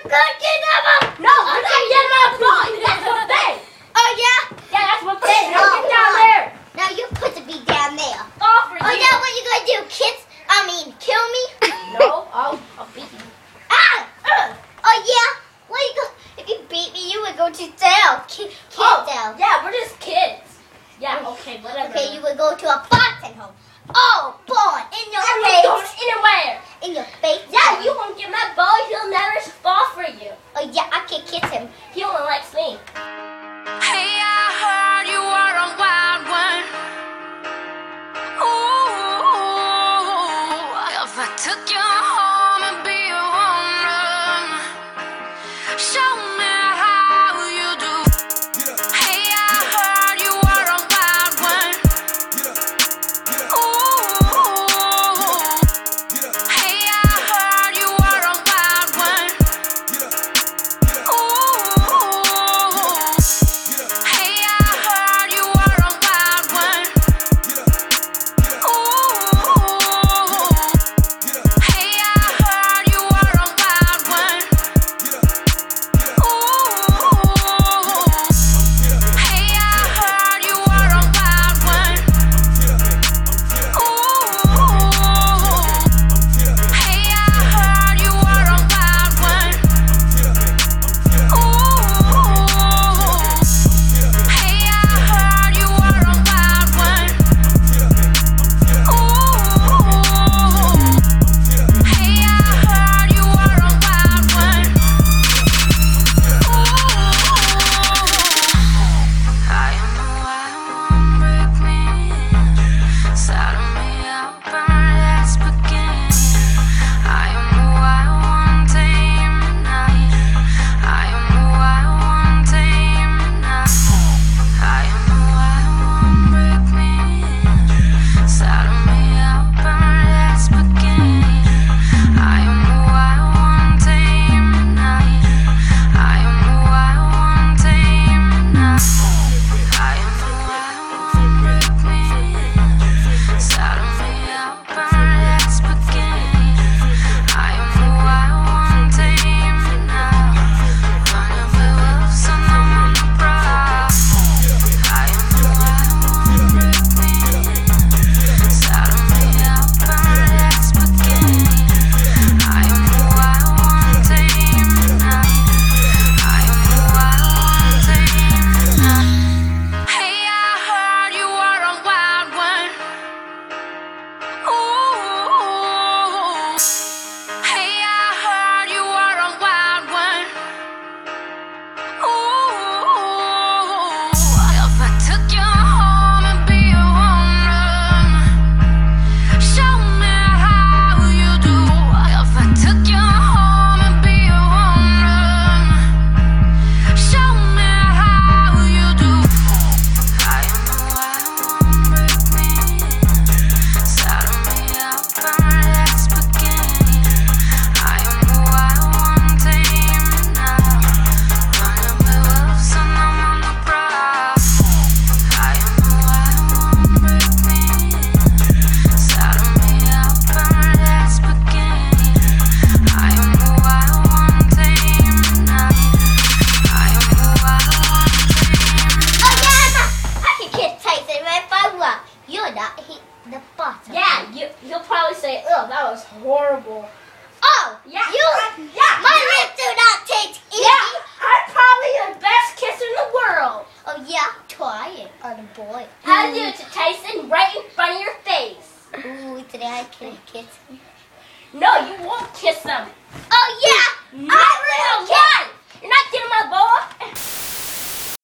gonna get them. No, I'm not getting my ball. That's one thing. Oh yeah? Yeah, that's one thing. Now get down there. Now you're supposed to be down there. All for Oh, you. yeah, what you gonna do? Kill me? No, I'll beat you. Ah! Oh yeah? What you go? If you beat me, you would go to jail. Kid jail. Yeah, we're just kids. Yeah, okay, whatever. Okay, you would go to a foster home. Oh, boy, in your face. Anywhere. In your face. Yeah, you won't get my ball. He'll never fall for you. Oh yeah, I can kiss him. He only likes me. Hey, I heard you were a wild one. Ooh, if I took you home and be a woman, show me how you do. Hey, I heard you were a wild one. Ooh, hey, I heard you were a wild one. Ooh. Hey, I heard you were a wild one. Ooh. Hey, I heard you were a wild one. Ooh. Hey, I heard you were a wild one. Ooh. Hey, I heard you were a wild one. Ooh. Hey, I heard you were a wild one. Ooh. Hey, I heard you were a wild one. Ooh. I am the wild one, break me in. Saddle me up and let's begin. I am the wild one, tame me night. I am the wild one, tame me night. I am the wild one, break me in. Saddle me up and let's begin. I am the wild one, tame me night. I am the wild one, tame me night. I am the wild one, break me in. Saddle me up and let's begin. I am the wild one, tame me now. Running with wolves and I'm on the prowl. I am the wild one, break me in. Saddle me up and let's begin. I am the wild one, tame me now. I am the wild one, tame me now. Hey, I heard you were a wild one. Ooh. Hey, I heard you were a wild one. Ooh. If I took you home and be a woman, show me how you do. If I took you home and be a woman, show me how you do. I am the wild one, break me in. Saddle me up and let's begin. I am the wild one, tame me now. Running with wolves and I'm on the prowl. I am the wild one, break me in. Saddle me up and let's begin. I am the wild one, tame me now. I am the wild one, tame me Oh yeah, I can kiss Tyson right if I want. You're not the bottom. Yeah, you'll probably say, "Ugh, that was horrible." Oh, Yeah. yeah. My lips do not taste easy. Yeah, I'm probably the best kisser in the world. Oh yeah, try it on a boy. How to do it to Tyson right in front of your face. Ooh, today I can kiss him. No, you won't kiss him. Oh yeah. No.